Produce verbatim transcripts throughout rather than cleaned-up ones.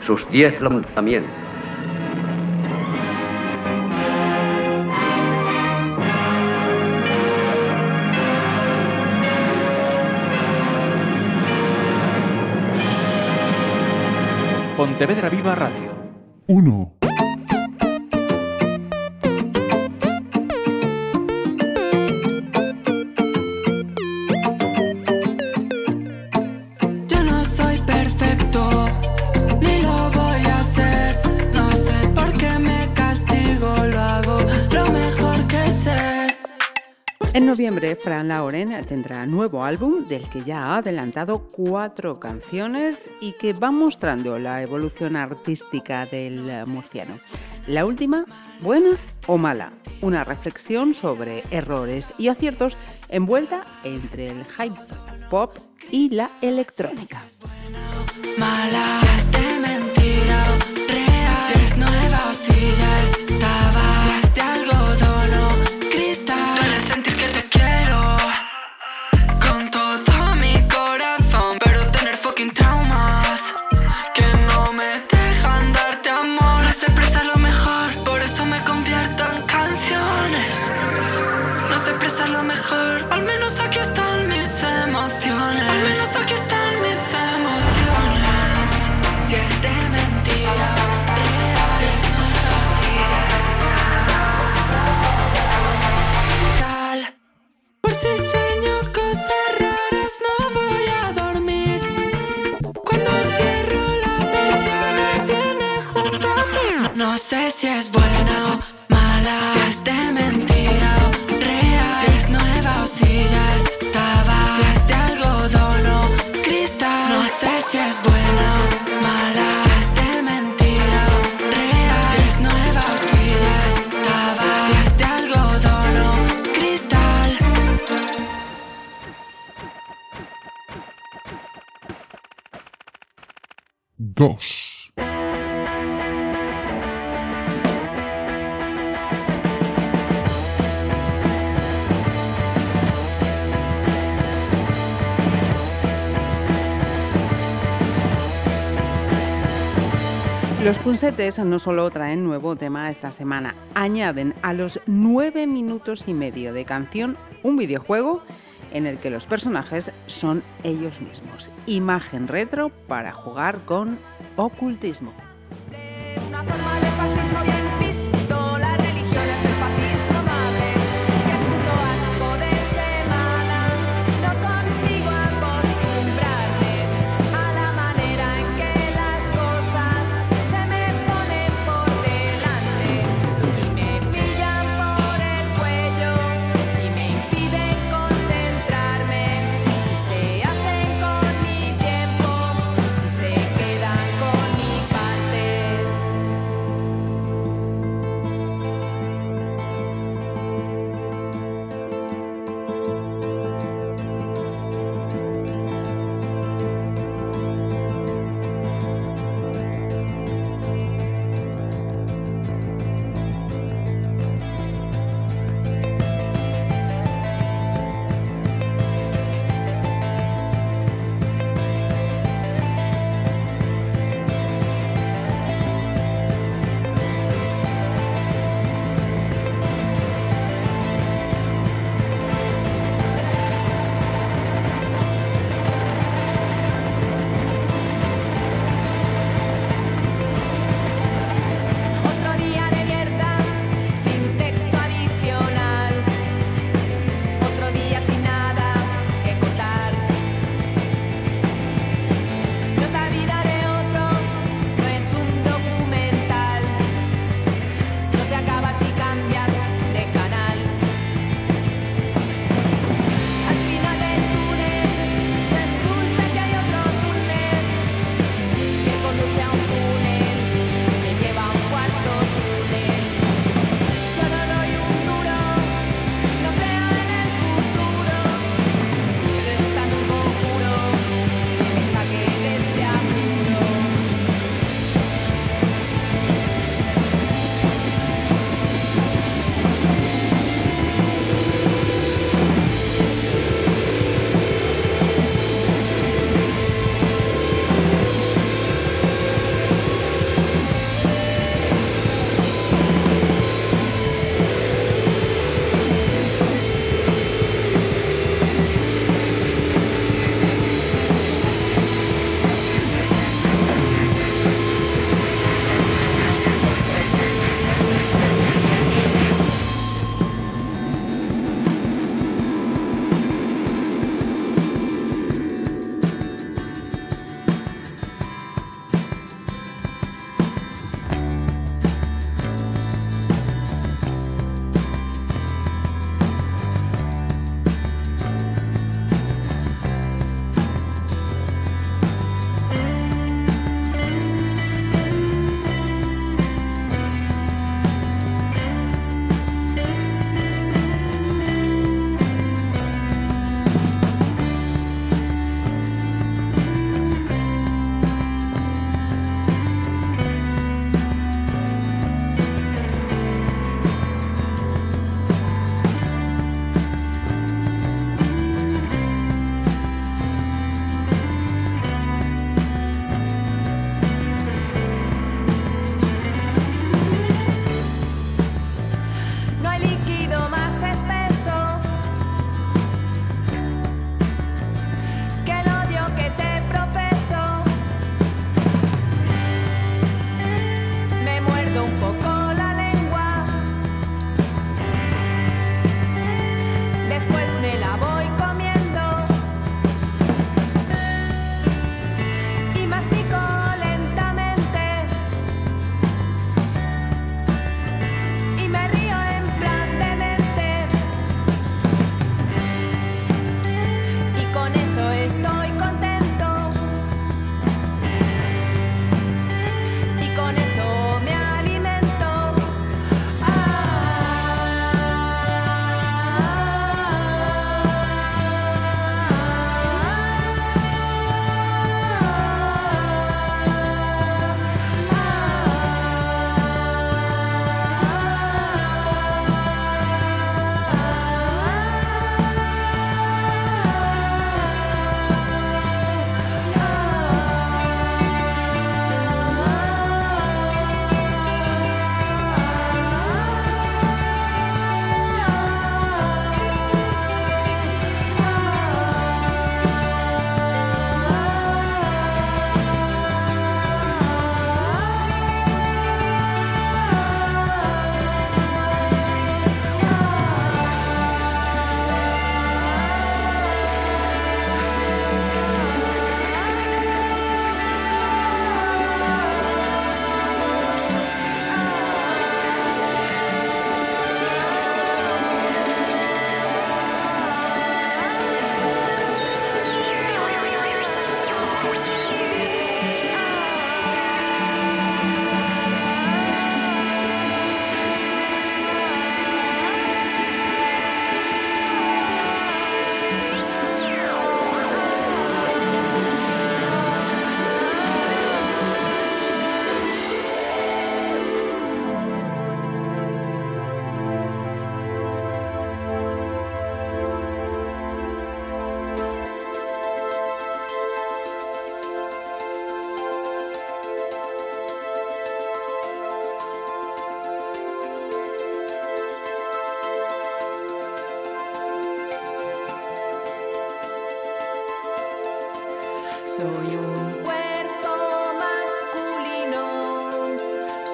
sus diez lanzamientos. Pontevedra Viva Radio. Uno. Yo no soy perfecto, ni lo voy a hacer. No sé por qué me castigo, lo hago lo mejor que sé. En noviembre, Fran Lauren tendrá nuevo álbum del que ya ha adelantado cuatro canciones y que va mostrando la evolución artística del murciano. La última, buena o mala, una reflexión sobre errores y aciertos envuelta entre el hype pop y la electrónica. Mala, si es de mentira o real, si es nueva o si ya estaba, si es de algodón o cristal. Duele sentir que te quiero con todo mi corazón, pero tener fucking traumas que no me dejan darte amor. No sé expresar lo mejor, por eso me convierto en canciones. No sé expresar lo mejor, al menos aquí están mis emociones. Al menos aquí están mis emociones. Que es de mentira, real. Sal. Por si sueño cosas raras no voy a dormir. Cuando cierro la persiana viene junto a mí. No sé si es buena o mala, si es de mentira o real, si es nueva o si ya estaba, si es de algodón o cristal. No sé si es buena o mala, si es de mentira o real, si es nueva o si ya estaba, si es de algodón o cristal. Dos. Los Punsetes no solo traen nuevo tema esta semana, añaden a los nueve minutos y medio de canción un videojuego en el que los personajes son ellos mismos. Imagen retro para jugar con ocultismo. Una forma de fascismo bien visto, la religión es el fascismo madre. Qué puto asco de semana, no consigo acostumbrarme a la manera en que las cosas se me ponen por delante y me pillan por el cuello y me impiden concentrarme y se hacen con mi tiempo y se quedan con mi paz.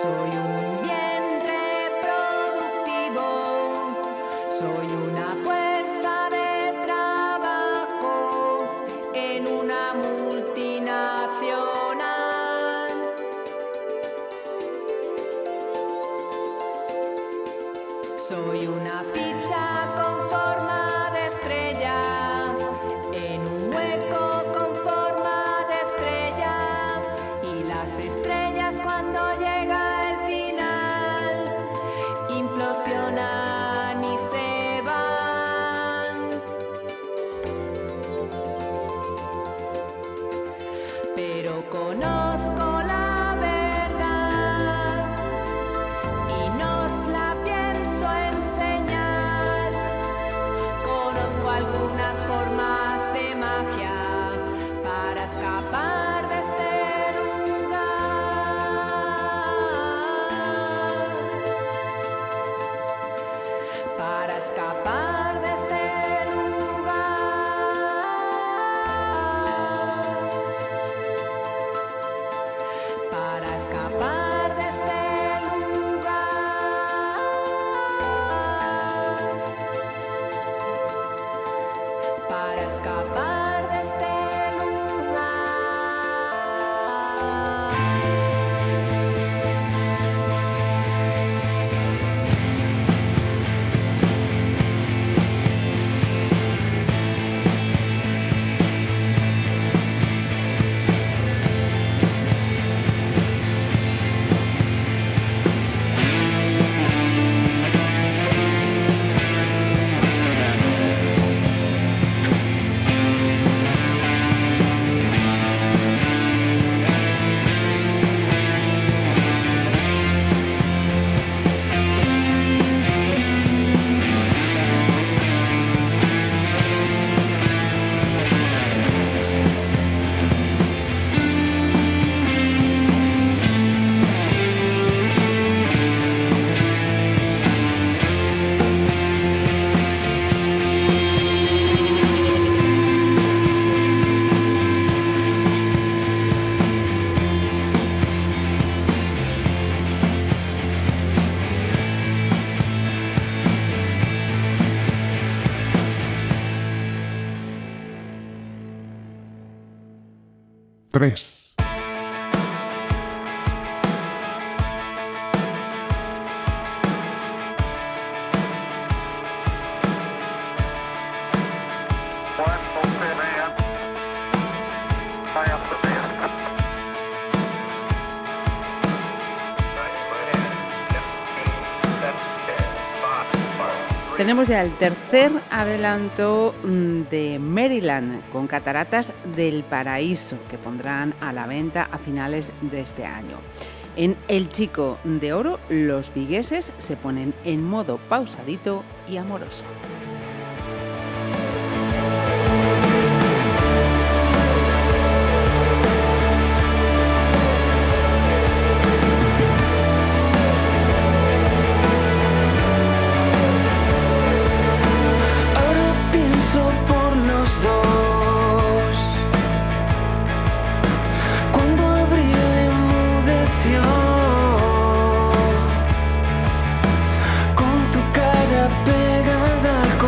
Soy un bien reproductivo, soy una fuerza de trabajo en una multinacional. Soy una ficha con forma de estrella, en un hueco con forma de estrella, y las estrellas cuando llega el final implosionan y se van. Pero conozco la verdad y no os la pienso enseñar. Conozco algunas formas de magia para escapar de este lugar. Para escapar de este lugar. Para escapar de este lugar. Para escapar de este tres, One open man. I am the man. Tenemos ya el tercer adelanto mm, de Maryland con Cataratas del Paraíso, que pondrán a la venta a finales de este año. En El Chico de Oro, los vigueses se ponen en modo pausadito y amoroso. Ahora pienso por los dos. Cuando abril enmudeció, con tu cara pegada al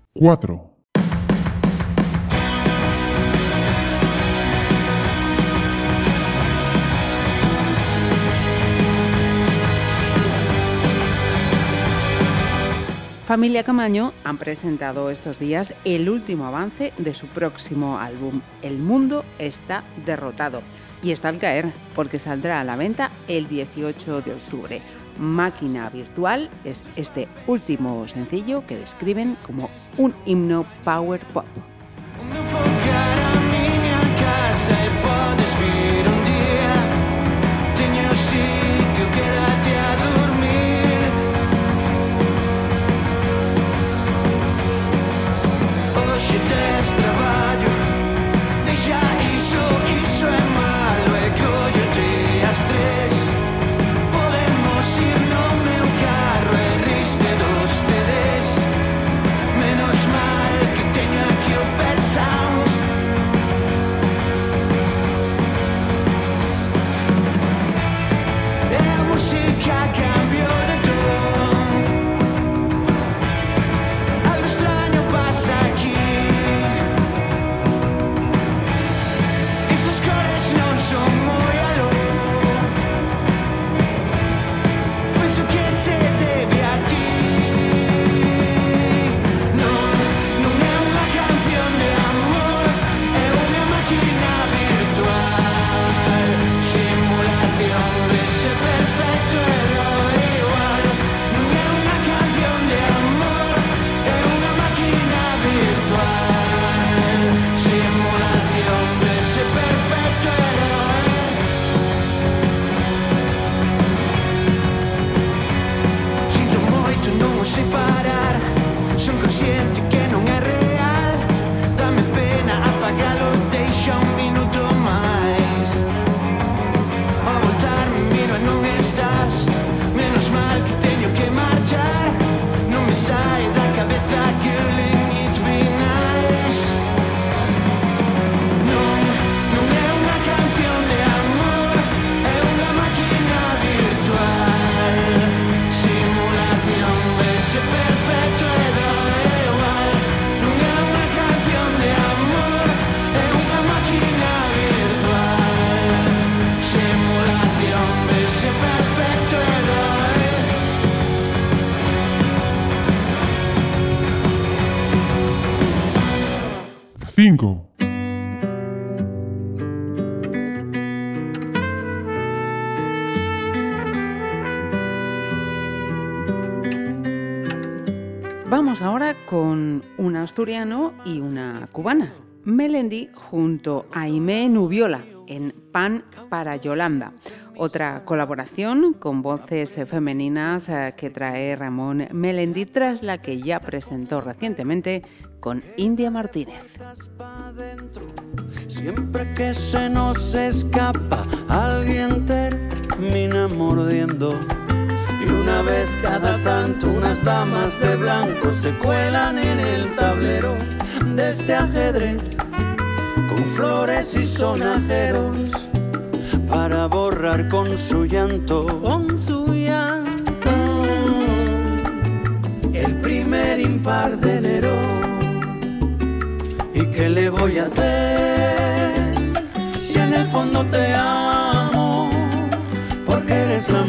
cuatro. Familia Camaño han presentado estos días el último avance de su próximo álbum, El mundo está derrotado. Y está al caer, porque saldrá a la venta el dieciocho de octubre. Máquina Virtual es este último sencillo que describen como un himno power pop. cinco. Vamos ahora con un asturiano y una cubana. Melendi junto a Aimé Nubiola en Pan para Yolanda. Otra colaboración con voces femeninas que trae Ramón Melendi, tras la que ya presentó recientemente con India Martínez. Siempre que se nos escapa, alguien termina mordiendo. Y una vez cada tanto unas damas de blanco se cuelan en el tablero de este ajedrez con flores y sonajeros para borrar con su llanto, con su llanto, el primer impar de enero. ¿Y qué le voy a hacer si en el fondo te amo? Porque eres la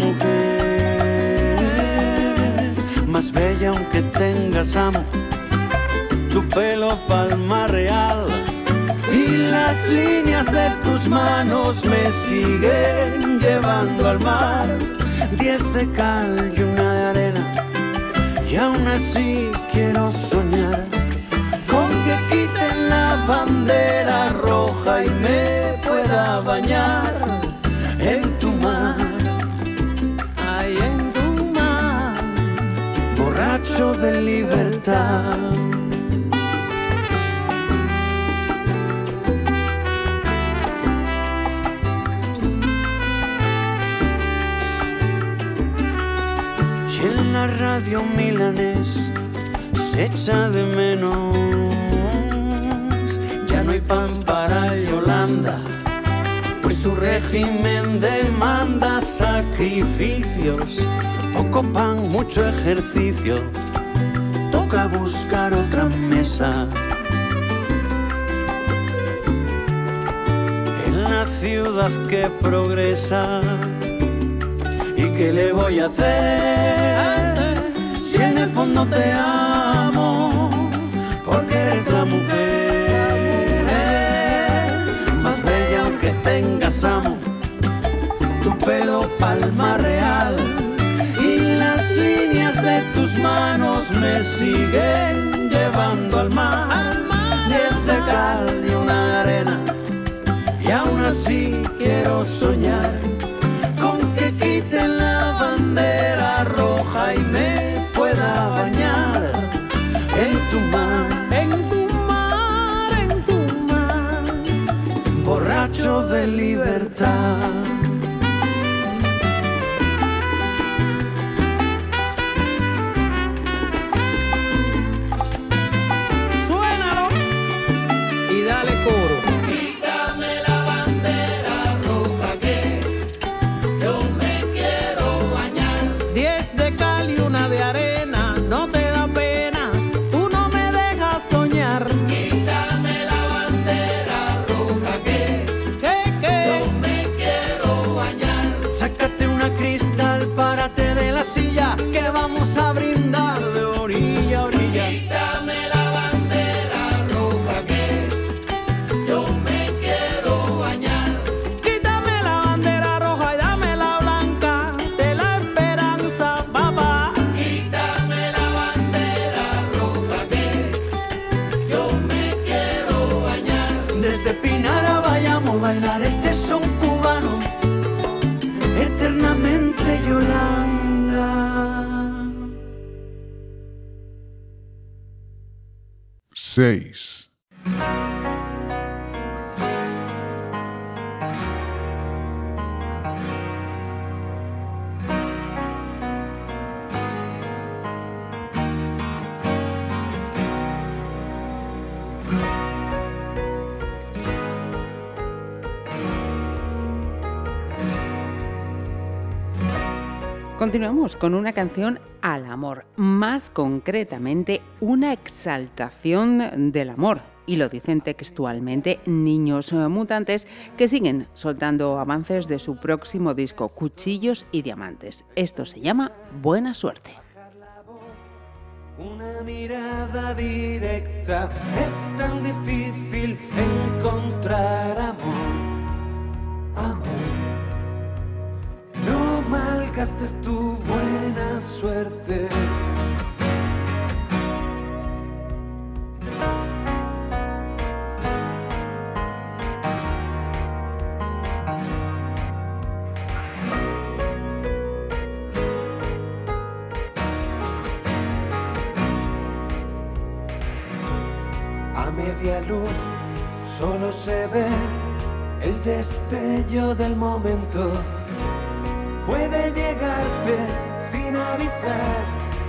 mujer más bella aunque tengas amo, tu pelo palma real y las líneas de tus manos me siguen llevando al mar. Diez de cal y una de arena, y aún así quiero soñar con que quiten la bandera roja y me pueda bañar en tu mar, ay, en tu mar, borracho de libertad. Y en la radio milanés se echa de menos, ya no hay pan para Yolanda, pues su régimen demanda sacrificios, poco pan, mucho ejercicio, toco toca buscar otra mesa. En la ciudad que progresa. ¿Y qué le voy a hacer si en el fondo te amo? Porque eres la mujer más bella aunque tengas amo. Tu pelo palma real y las líneas de tus manos me siguen llevando al mar. Diez de cal y una arena y aún así quiero soñar con que quiten la bandera roja y me pueda bañar en tu mar, en tu mar, en tu mar, borracho de libertad. Suénalo y dale coro. De arena, no te da pena, tú no me dejas soñar. Quítame la bandera roja que, ¿Qué, qué? yo me quiero bañar. Sácate una cristal, párate de la silla, que vamos a brindar de orilla a orilla. Quítame la bandera roja que, yo me quiero bañar. Quítame la bandera roja y dame la blanca de la esperanza, papá. Quítame la bandera roja que, yo me quiero bañar. Desde Pinara vayamos a bailar este son cubano, eternamente Yolanda. seis. Continuamos con una canción al amor, más concretamente una exaltación del amor. Y lo dicen textualmente Niños Mutantes, que siguen soltando avances de su próximo disco, Cuchillos y Diamantes. Esto se llama Buena Suerte. Una mirada directa, es tan difícil encontrar amor, amor. No malgastes tu buena suerte. A media luz solo se ve el destello del momento. Puede llegarte sin avisar,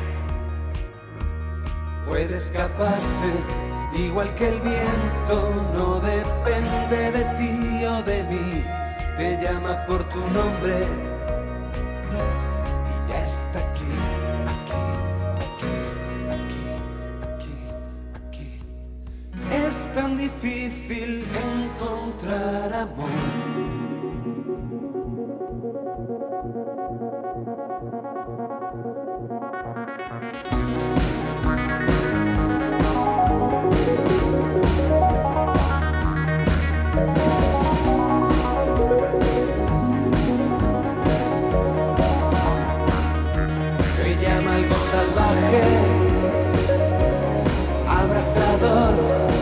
puede escaparse igual que el viento. No depende de ti o de mí, te llama por tu nombre y ya está aquí, aquí, aquí, aquí, aquí. Es tan difícil encontrar amor. Te llama algo salvaje, abrasador,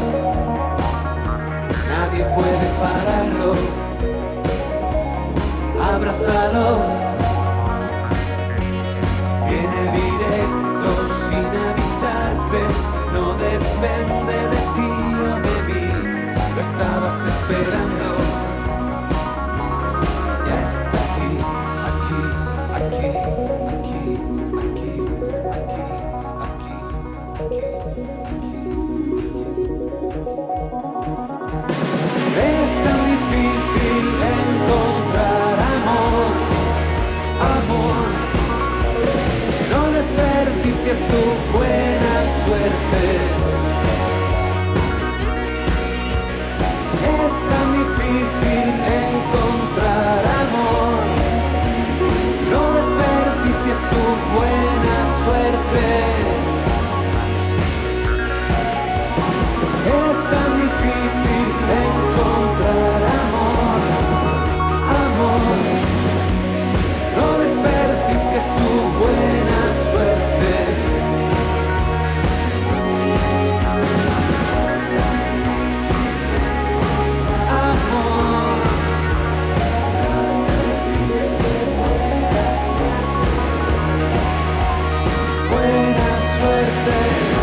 nadie puede pararlo. Abrázalo. Viene directo sin avisarte, no depende de ti o de mí, lo estabas esperando. Ya está aquí, aquí, aquí, aquí, aquí, aquí, aquí, aquí, aquí, aquí. Es tan difícil encontrar amor, amor. No desperdicies tu buena suerte. Es tan difícil encontrar amor. No desperdicies tu buena suerte. Es tan difícil encontrar amor, amor. No desperdicies tu buena suerte. Amor. Buena suerte.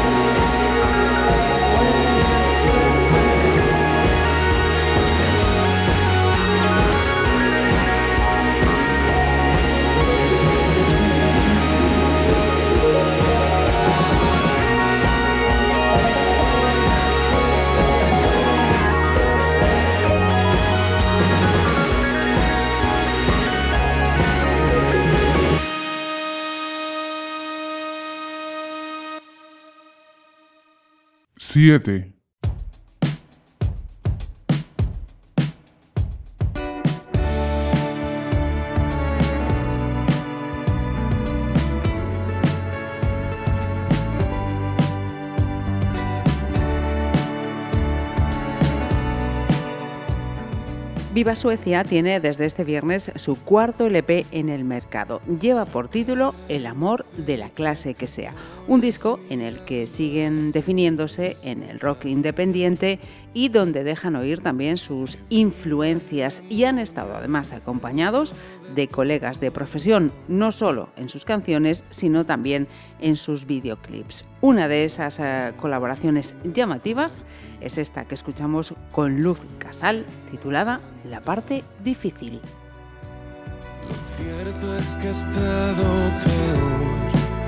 Siete. Viva Suecia tiene desde este viernes su cuarto L P en el mercado. Lleva por título El amor de la clase que sea, un disco en el que siguen definiéndose en el rock independiente y donde dejan oír también sus influencias, y han estado además acompañados de colegas de profesión, no solo en sus canciones, sino también en sus videoclips. Una de esas uh, colaboraciones llamativas es esta que escuchamos con Luz Casal, titulada La parte difícil. Lo cierto es que he estado peor.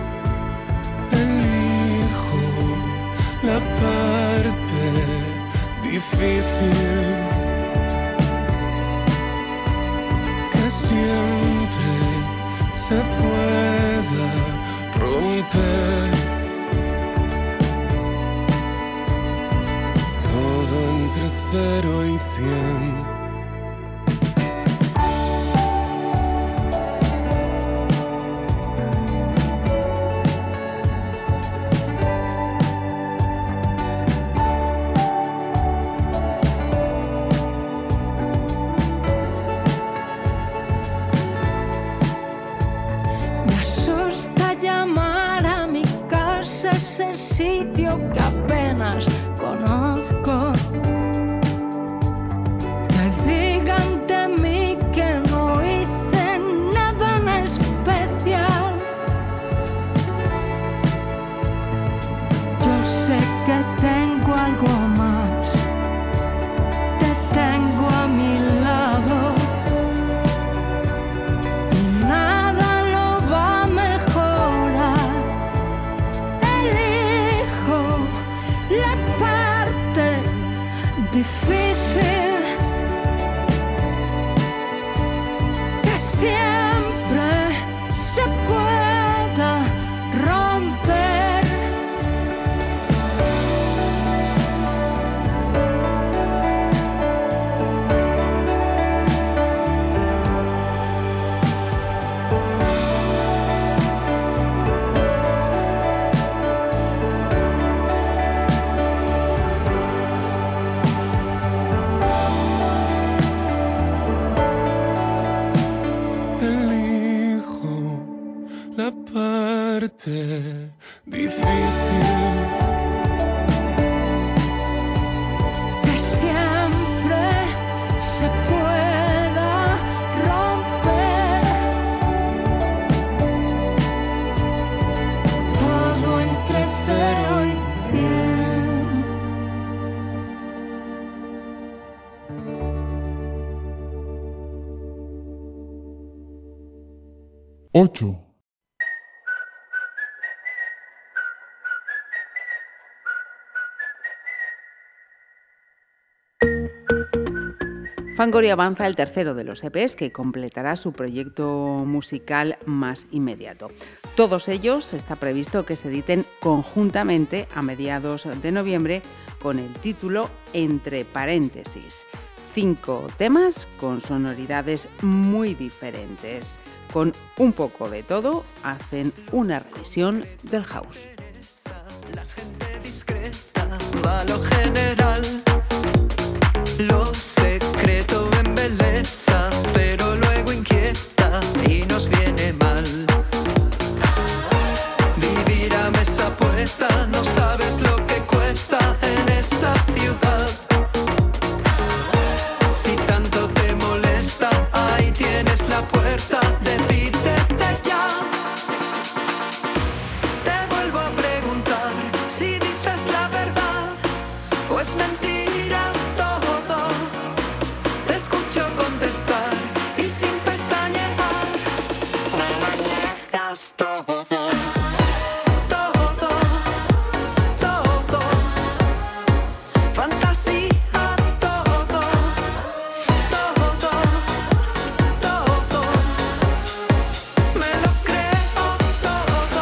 Elijo la parte difícil, que siempre se pueda romper. Todo entre cero y cien. Ese sitio que apenas conozco, que digan de mí que no hice nada en especial. Yo sé que tengo algo más, te tengo a mi lado y nada lo va a mejorar. La parte difícil, que siempre se pueda romper. Difícil, que siempre se pueda romper. Todo entre cero y cien. Ocho. Fangoria avanza el tercero de los E Pes que completará su proyecto musical más inmediato. Todos ellos está previsto que se editen conjuntamente a mediados de noviembre con el título Entre paréntesis. Cinco temas con sonoridades muy diferentes. Con un poco de todo hacen una revisión del house. La gente discreta va a lo general. Lo secreto embeleza, pero luego inquieta y nos viene mal. Vivir a mesa puesta, no sabes lo que cuesta en esta ciudad. Si tanto te molesta, ahí tienes la puerta, decídete ya. Te vuelvo a preguntar si dices la verdad o es mentira todo. Te escucho contestar y sin pestañear me lo niegas todo. Todo, todo, fantasía, todo, todo, todo, me lo creo todo.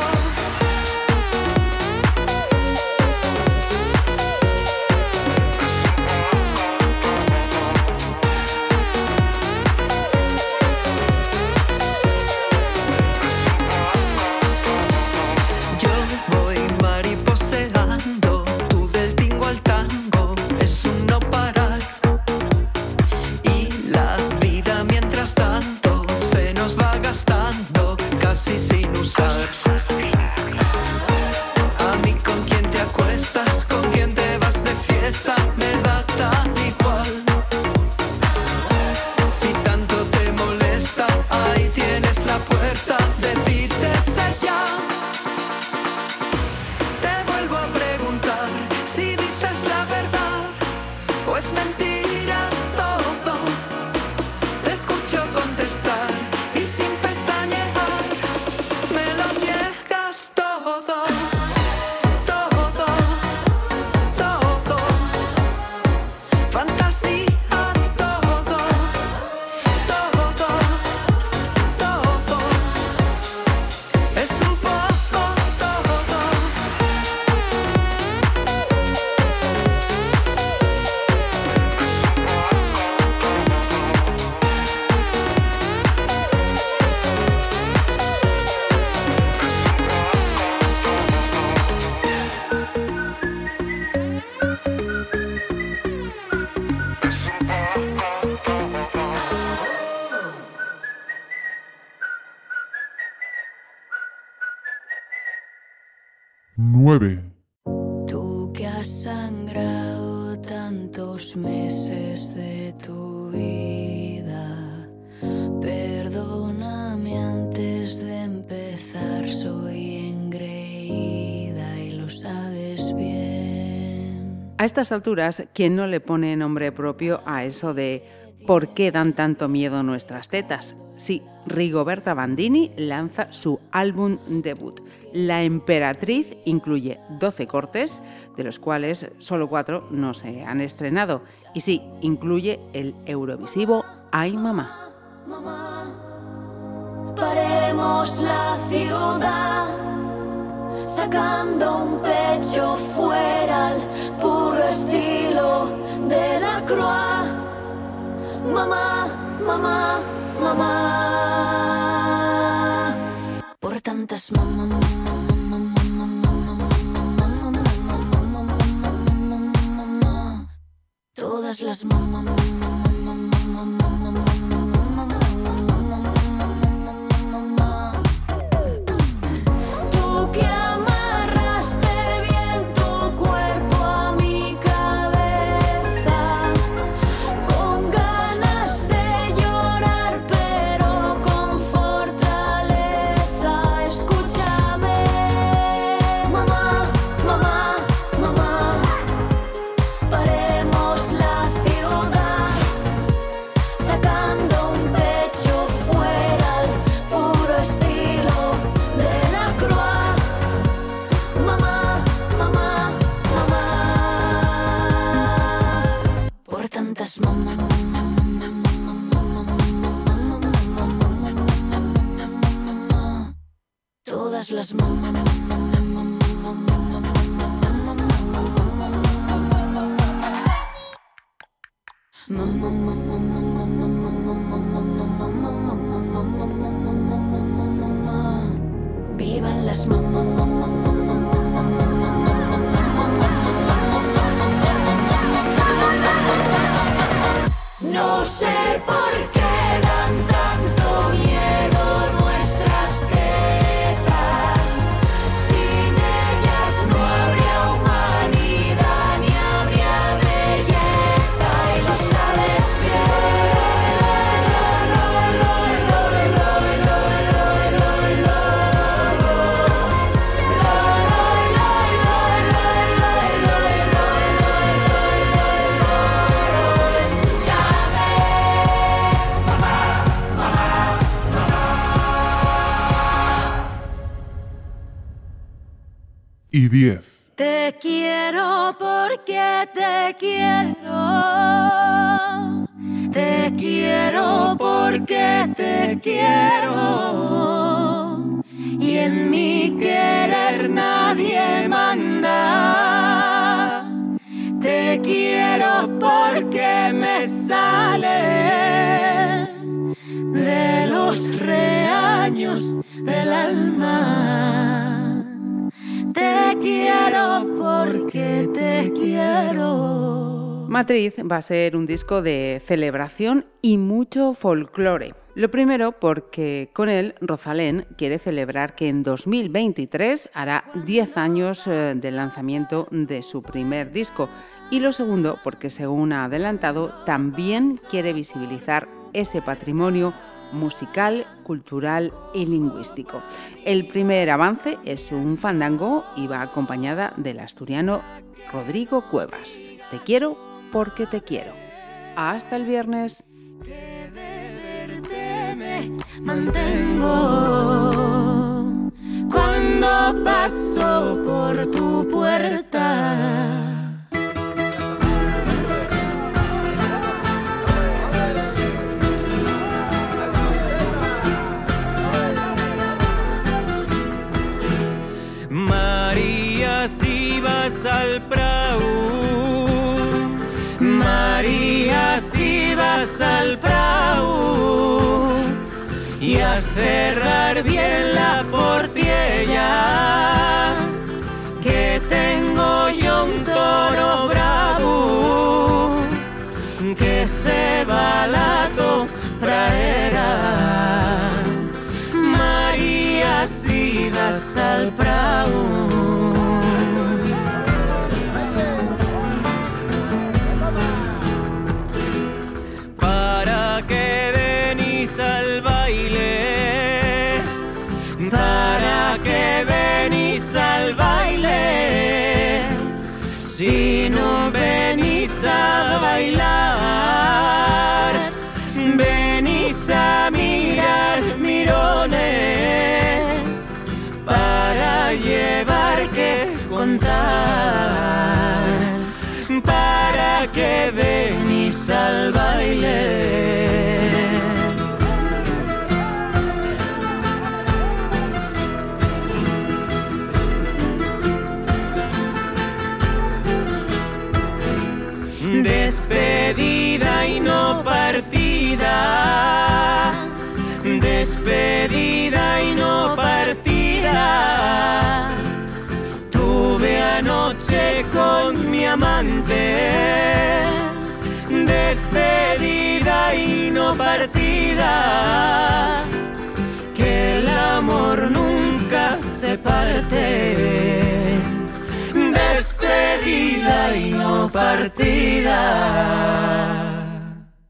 Yo voy mariposeando, tú del tingo al tango, es un no parar. Y la vida mientras tanto se nos va gastando casi sin usar. A mí con quién te acuestas, con quién te vas de fiesta, me da tan igual. Si tanto te molesta, ahí tienes la puerta, decídete ya. Te vuelvo a preguntar si dices la verdad o es mentira todo. Te escucho contestar y sin pestañear me lo niegas todo. Todo, todo, fantasía, todo, todo, todo, es un poco todo. nueve, Tú que has sangrado tantos meses de tu vida, perdóname antes de empezar, soy engreída y lo sabes bien. A estas alturas, ¿quién no le pone nombre propio a eso de ¿por qué dan tanto miedo nuestras tetas? Sí, Rigoberta Bandini lanza su álbum debut. La Emperatriz incluye doce cortes, de los cuales solo cuatro no se han estrenado. Y sí, incluye el eurovisivo Ay Mamá. Mamá, paremos la ciudad, sacando un pecho fuera al puro estilo de la Croix. Mamá, mamá, mamá, por tantas mamá, mamá, mamá, mamá, mamá, mamá, mamá, mamá, todas las mamá, mamá, mamá, mamá, mamá, mamá. Tú que amarraste bien tu cuerpo a mi cabeza, con ganas de llorar pero con fortaleza. Escúchame, mamá, mamá, mamá, paremos la ciudad, Vivan las no sé por qué dan tanto miedo nuestras tetas. Sin ellas no habría humanidad ni habría belleza y lo sabes Y diez. Te quiero porque te quiero. Te quiero porque te quiero. Y en mi querer nadie manda. Te quiero porque me sale de los reaños del alma. Te quiero porque te quiero. Matriz va a ser un disco de celebración y mucho folclore. Lo primero porque con él Rosalén quiere celebrar que en dos mil veintitrés hará diez años del lanzamiento de su primer disco. Y lo segundo porque, según ha adelantado, también quiere visibilizar ese patrimonio musical, cultural y lingüístico. El primer avance es un fandango y va acompañada del asturiano Rodrigo Cuevas. Te quiero porque te quiero. Hasta el viernes. Que de verte me mantengo cuando paso por tu puerta. María, si vas al prau, María, si vas al prau, y a cerrar bien la portiella, que tengo yo un toro bravo, que se va a la praera. María, si vas al prau. ¿Para qué venís al baile? ¿Para qué venís al baile? Si no venís a bailar, venís a mirar mirones para llevar que contar. ¿Para qué venís al baile? Despedida y no partida, despedida y no partida. Tuve anoche con mi amante, despedida y no partida, que el amor nunca se parte. Despedida y no partida.